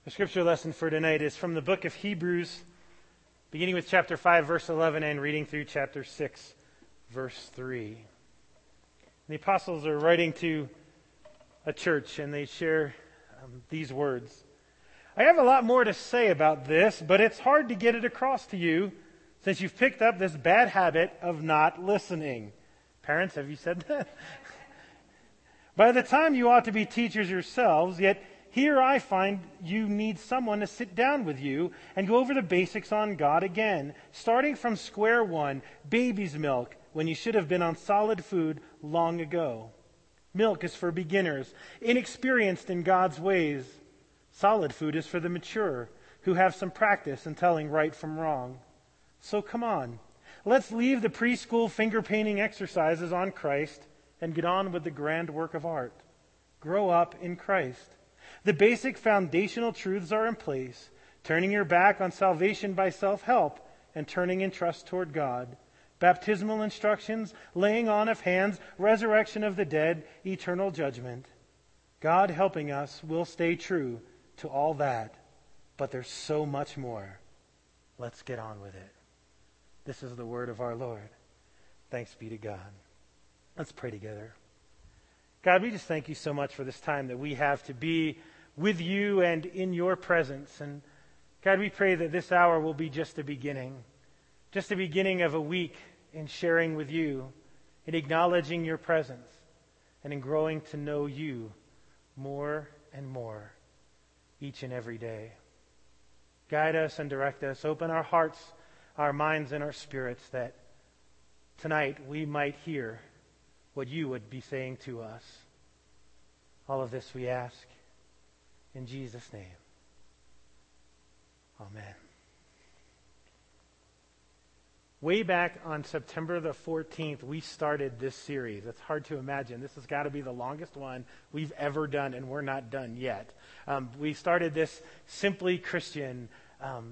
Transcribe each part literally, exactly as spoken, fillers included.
The scripture lesson for tonight is from the book of Hebrews, beginning with chapter five, verse eleven, and reading through chapter six, verse three. The apostles are writing to a church, and they share um, these words. I have a lot more to say about this, but it's hard to get it across to you since you've picked up this bad habit of not listening. Parents, have you said that? By the time you ought to be teachers yourselves, yet here I find you need someone to sit down with you and go over the basics on God again, starting from square one, baby's milk, when you should have been on solid food long ago. Milk is for beginners, inexperienced in God's ways. Solid food is for the mature, who have some practice in telling right from wrong. So come on, let's leave the preschool finger painting exercises on Christ and get on with the grand work of art. Grow up in Christ. The basic foundational truths are in place, turning your back on salvation by self-help and turning in trust toward God. Baptismal instructions, laying on of hands, resurrection of the dead, eternal judgment. God helping us will stay true to all that, but there's so much more. Let's get on with it. This is the word of our Lord. Thanks be to God. Let's pray together. God, we just thank you so much for this time that we have to be with you and in your presence. And God, we pray that this hour will be just the beginning, just the beginning of a week in sharing with you, in acknowledging your presence, and in growing to know you more and more each and every day. Guide us and direct us. Open our hearts, our minds, and our spirits that tonight we might hear what you would be saying to us. All of this we ask in Jesus' name. Amen. Way back on September the fourteenth, we started this series. It's hard to imagine. This has got to be the longest one we've ever done, and we're not done yet. Um, we started this Simply Christian um,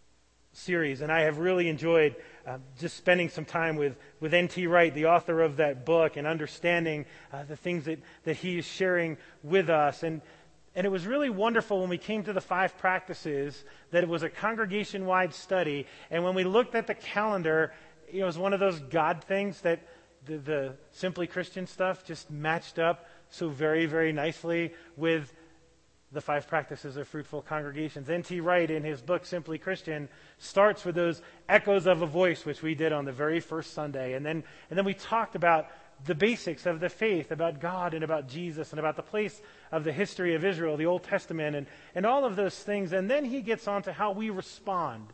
series, and I have really enjoyed uh, just spending some time with, with N T Wright, the author of that book, and understanding uh, the things that, that he is sharing with us. And And it was really wonderful when we came to the five practices that it was a congregation-wide study. And when we looked at the calendar, you know, it was one of those God things that the, the Simply Christian stuff just matched up so very, very nicely with the five practices of fruitful congregations. N T Wright, in his book, Simply Christian, starts with those echoes of a voice, which we did on the very first Sunday. And then, and then we talked about the basics of the faith, about God and about Jesus and about the place of the history of Israel, the Old Testament, and, and all of those things. And then he gets on to how we respond.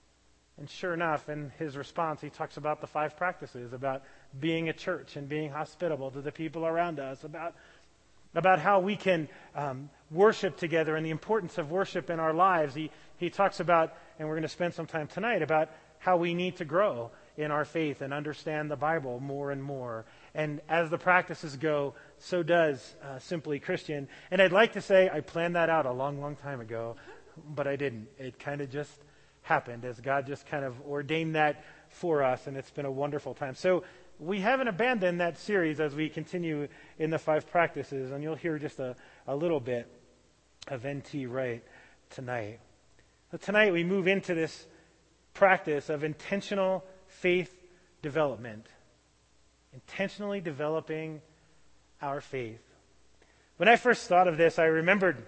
And sure enough, in his response, he talks about the five practices, about being a church and being hospitable to the people around us, about, about how we can um, worship together and the importance of worship in our lives. He, he talks about, and we're going to spend some time tonight, about how we need to grow in our faith and understand the Bible more and more. And as the practices go, so does uh, Simply Christian. And I'd like to say I planned that out a long, long time ago, but I didn't. It kind of just happened as God just kind of ordained that for us, and it's been a wonderful time. So we haven't abandoned that series as we continue in the five practices, and you'll hear just a, a little bit of N T Wright tonight. But tonight we move into this practice of intentional faith development. Intentionally developing our faith. When I first thought of this, I remembered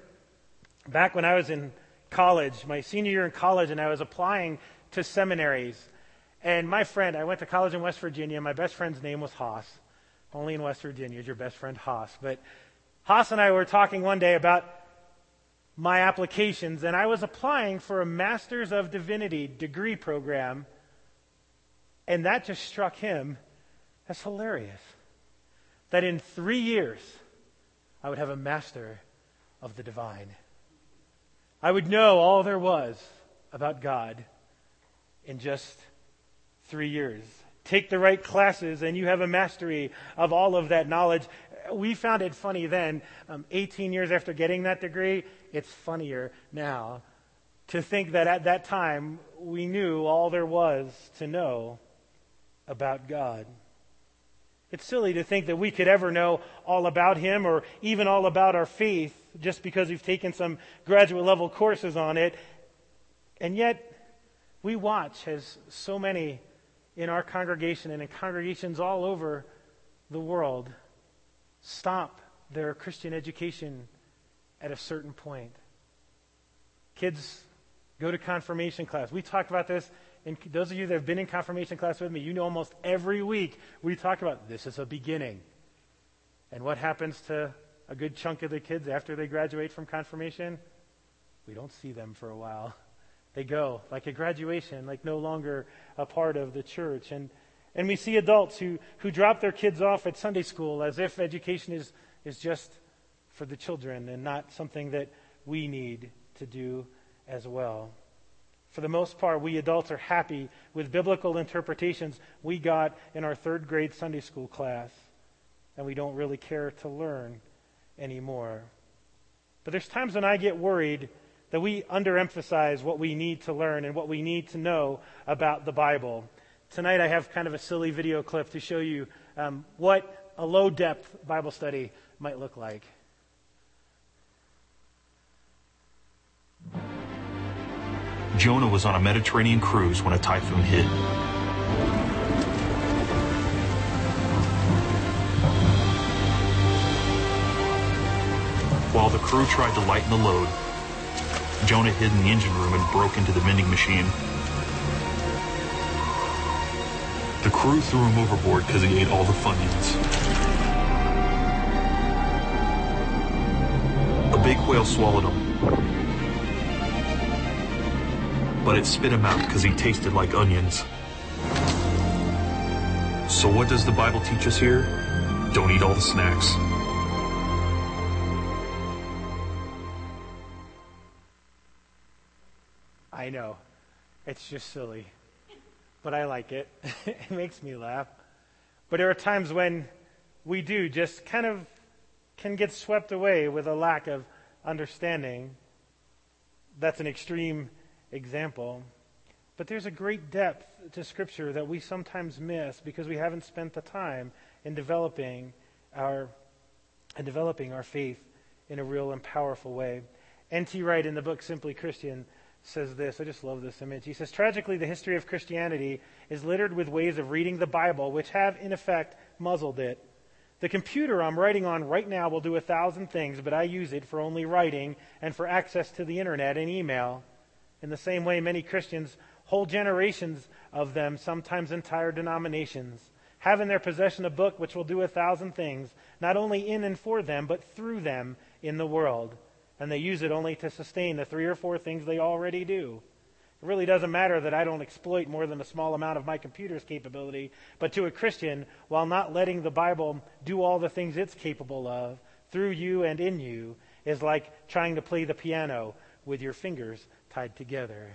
back when I was in college, my senior year in college, and I was applying to seminaries. And my friend, I went to college in West Virginia. My best friend's name was Haas. Only in West Virginia is your best friend Haas. But Haas and I were talking one day about my applications, and I was applying for a Master's of Divinity degree program, and that just struck him as hilarious. That in three years, I would have a Master of the Divine. I would know all there was about God in just three years. Take the right classes and you have a mastery of all of that knowledge. We found it funny then, um, eighteen years after getting that degree, it's funnier now to think that at that time we knew all there was to know about God. It's silly to think that we could ever know all about him or even all about our faith just because we've taken some graduate level courses on it. And yet, we watch as so many in our congregation and in congregations all over the world stop their Christian education at a certain point. Kids go to confirmation class. We talked about this, and those of you that have been in confirmation class with me, you know almost every week we talk about this is a beginning. And what happens to a good chunk of the kids after they graduate from confirmation? We don't see them for a while. They go, like a graduation, like no longer a part of the church. And and we see adults who, who drop their kids off at Sunday school as if education is, is just for the children and not something that we need to do as well. For the most part, we adults are happy with biblical interpretations we got in our third grade Sunday school class, and we don't really care to learn anymore. But there's times when I get worried that we underemphasize what we need to learn and what we need to know about the Bible. Tonight I have kind of a silly video clip to show you um, what a low-depth Bible study might look like. Jonah was on a Mediterranean cruise when a typhoon hit. While the crew tried to lighten the load, Jonah hid in the engine room and broke into the vending machine. The crew threw him overboard because he ate all the Funyuns. A big whale swallowed him, but it spit him out because he tasted like onions. So what does the Bible teach us here? Don't eat all the snacks. I know. It's just silly. But I like it. It makes me laugh. But there are times when we do just kind of can get swept away with a lack of understanding. That's an extreme example. But there's a great depth to Scripture that we sometimes miss because we haven't spent the time in developing our in developing our faith in a real and powerful way. N T Wright in the book Simply Christian says this. I just love this image. He says, tragically, the history of Christianity is littered with ways of reading the Bible which have, in effect, muzzled it. The computer I'm writing on right now will do a thousand things, but I use it for only writing and for access to the internet and email. In the same way, many Christians, whole generations of them, sometimes entire denominations, have in their possession a book which will do a thousand things, not only in and for them, but through them in the world. And they use it only to sustain the three or four things they already do. It really doesn't matter that I don't exploit more than a small amount of my computer's capability, but to a Christian, while not letting the Bible do all the things it's capable of, through you and in you, is like trying to play the piano with your fingers tied together.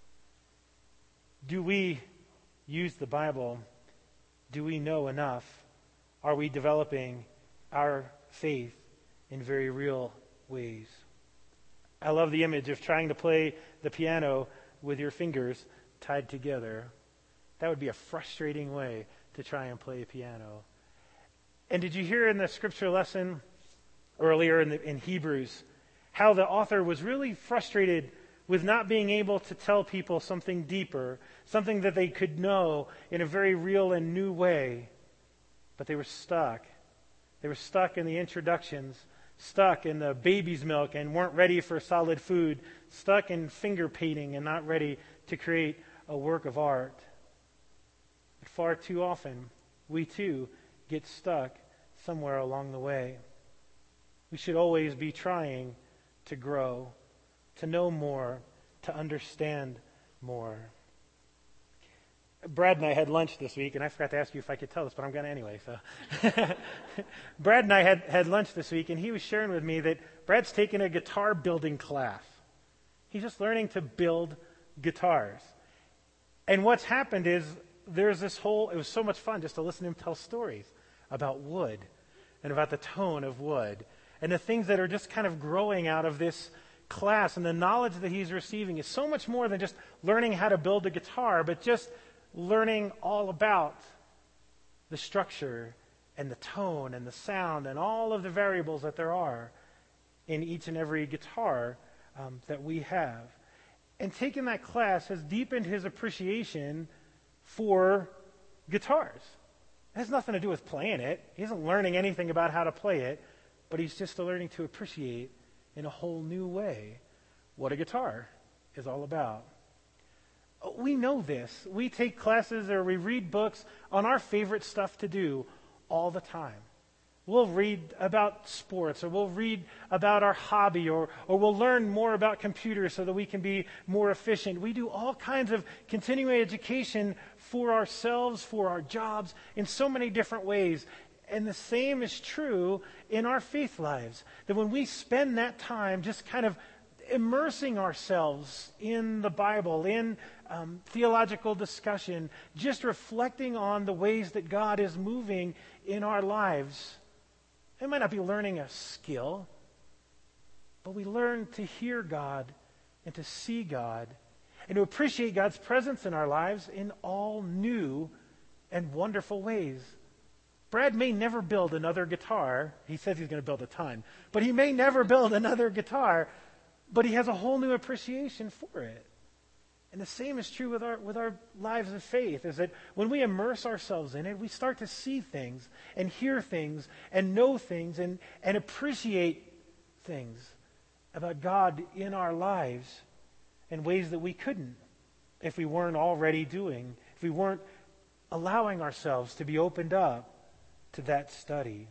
Do we use the Bible? Do we know enough? Are we developing our faith in very real ways? I love the image of trying to play the piano with your fingers tied together. That would be a frustrating way to try and play a piano. And did you hear in the scripture lesson earlier in, the, in Hebrews how the author was really frustrated with not being able to tell people something deeper, something that they could know in a very real and new way, but they were stuck. They were stuck in the introductions, stuck in the baby's milk and weren't ready for solid food, stuck in finger painting and not ready to create a work of art. But far too often, we too get stuck somewhere along the way. We should always be trying to grow, to know more, to understand more. Brad and I had lunch this week, and I forgot to ask you if I could tell this, but I'm going to anyway. So, Brad and I had, had lunch this week, and he was sharing with me that Brad's taken a guitar building class. He's just learning to build guitars. And what's happened is there's this whole, it was so much fun just to listen to him tell stories about wood and about the tone of wood and the things that are just kind of growing out of this class. And the knowledge that he's receiving is so much more than just learning how to build a guitar, but just learning all about the structure and the tone and the sound and all of the variables that there are in each and every guitar um, that we have. And taking that class has deepened his appreciation for guitars. It has nothing to do with playing it. He isn't learning anything about how to play it, but he's just learning to appreciate in a whole new way what a guitar is all about. We know this. We take classes or we read books on our favorite stuff to do all the time. We'll read about sports, or we'll read about our hobby, or, or we'll learn more about computers so that we can be more efficient. We do all kinds of continuing education for ourselves, for our jobs, in so many different ways. And the same is true in our faith lives. That when we spend that time just kind of immersing ourselves in the Bible, in um, theological discussion, just reflecting on the ways that God is moving in our lives, we might not be learning a skill, but we learn to hear God and to see God and to appreciate God's presence in our lives in all new and wonderful ways. Brad may never build another guitar. He says he's going to build a ton, but he may never build another guitar, but he has a whole new appreciation for it. And the same is true with our with our lives of faith, is that when we immerse ourselves in it, we start to see things and hear things and know things and, and appreciate things about God in our lives in ways that we couldn't if we weren't already doing, if we weren't allowing ourselves to be opened up to that study.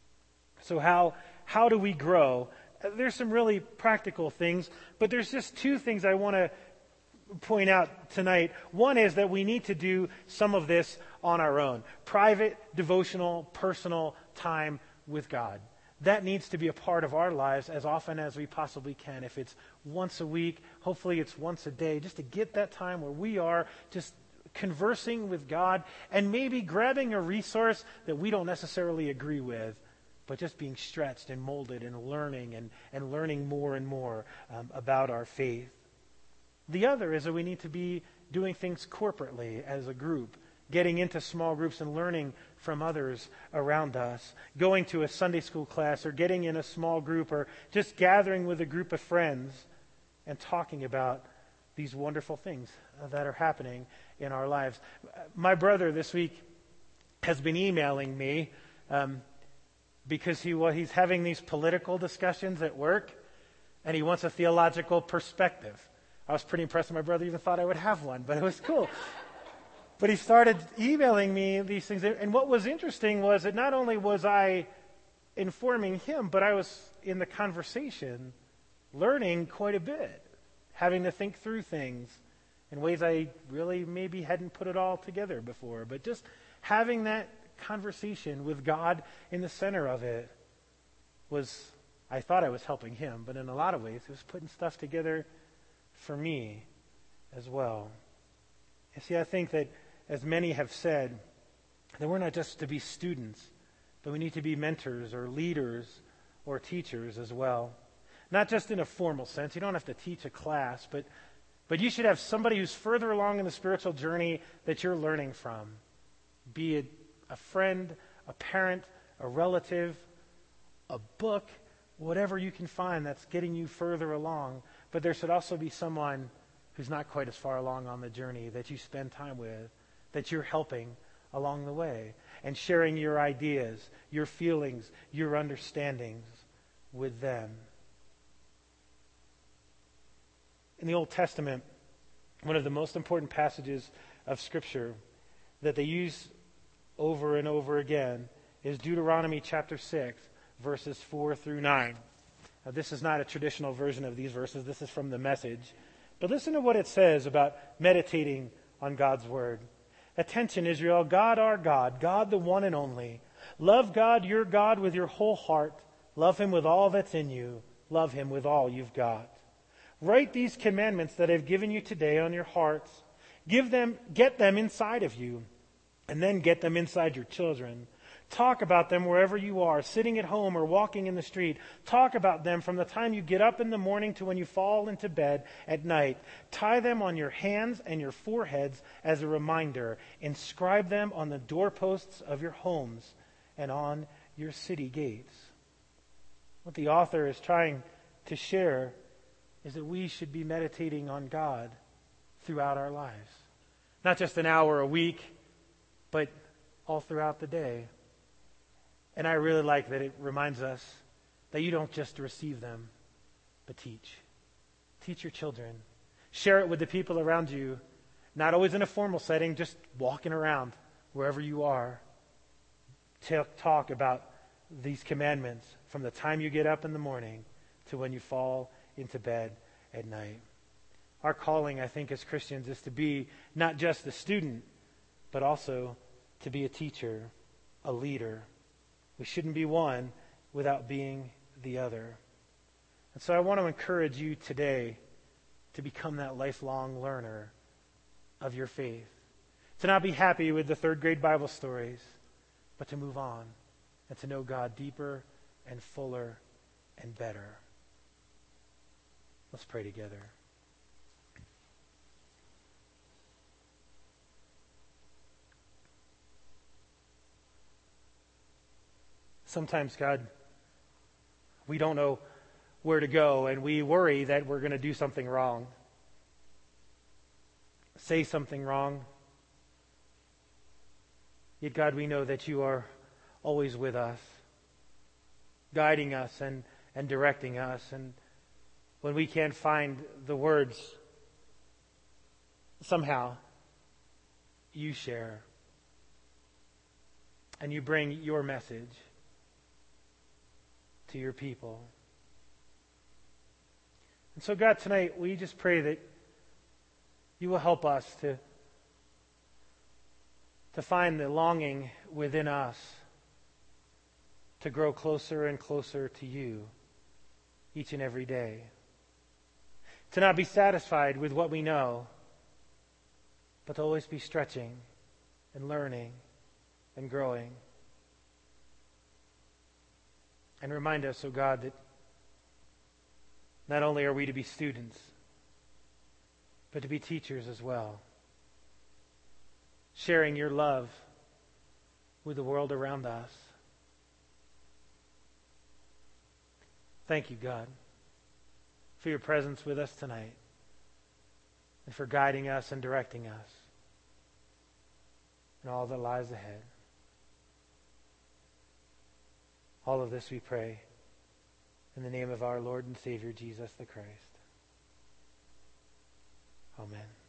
So how how do we grow? There's some really practical things, but there's just two things I want to point out tonight. One is that we need to do some of this on our own. Private, devotional, personal time with God. That needs to be a part of our lives as often as we possibly can. If it's once a week, hopefully it's once a day, just to get that time where we are just conversing with God and maybe grabbing a resource that we don't necessarily agree with, but just being stretched and molded and learning and, and learning more and more um, about our faith. The other is that we need to be doing things corporately as a group, getting into small groups and learning from others around us, going to a Sunday school class or getting in a small group or just gathering with a group of friends and talking about these wonderful things that are happening in our lives. My brother this week has been emailing me um, because he well, he's having these political discussions at work, and he wants a theological perspective. I was pretty impressed that my brother even thought I would have one, but it was cool. But he started emailing me these things. And what was interesting was that not only was I informing him, but I was in the conversation learning quite a bit, having to think through things in ways I really maybe hadn't put it all together before. But just having that conversation with God in the center of it was, I thought I was helping him, but in a lot of ways it was putting stuff together for me as well. You see, I think that, as many have said, that we're not just to be students, but we need to be mentors or leaders or teachers as well. Not just in a formal sense. You don't have to teach a class, but but you should have somebody who's further along in the spiritual journey that you're learning from. Be it a friend, a parent, a relative, a book, whatever you can find that's getting you further along. But there should also be someone who's not quite as far along on the journey that you spend time with, that you're helping along the way and sharing your ideas, your feelings, your understandings with them. In the Old Testament, one of the most important passages of Scripture that they use over and over again is Deuteronomy chapter six, verses four through nine. Now, this is not a traditional version of these verses. This is from the Message. But listen to what it says about meditating on God's Word. Attention, Israel, God our God, God the one and only. Love God, your God, with your whole heart. Love Him with all that's in you. Love Him with all you've got. Write these commandments that I've given you today on your hearts. Give them, get them inside of you, and then get them inside your children. Talk about them wherever you are, sitting at home or walking in the street. Talk about them from the time you get up in the morning to when you fall into bed at night. Tie them on your hands and your foreheads as a reminder. Inscribe them on the doorposts of your homes and on your city gates. What the author is trying to share is that we should be meditating on God throughout our lives. Not just an hour a week, but all throughout the day. And I really like that it reminds us that you don't just receive them, but teach. Teach your children. Share it with the people around you, not always in a formal setting, just walking around wherever you are. Talk about these commandments from the time you get up in the morning to when you fall into bed at night. Our calling, I think, as Christians is to be not just a student, but also to be a teacher, a leader. We shouldn't be one without being the other. And so I want to encourage you today to become that lifelong learner of your faith. To not be happy with the third grade Bible stories, but to move on and to know God deeper and fuller and better. Let's pray together. Sometimes, God, we don't know where to go, and we worry that we're going to do something wrong, say something wrong. Yet, God, we know that you are always with us, guiding us and, and directing us. And when we can't find the words, somehow you share and you bring your message to your people. And so, God, tonight we just pray that you will help us to, to find the longing within us to grow closer and closer to you each and every day. To not be satisfied with what we know, but to always be stretching and learning and growing. And remind us, oh God, that not only are we to be students, but to be teachers as well, sharing your love with the world around us. Thank you, God, for your presence with us tonight and for guiding us and directing us in all that lies ahead. All of this we pray in the name of our Lord and Savior, Jesus the Christ. Amen.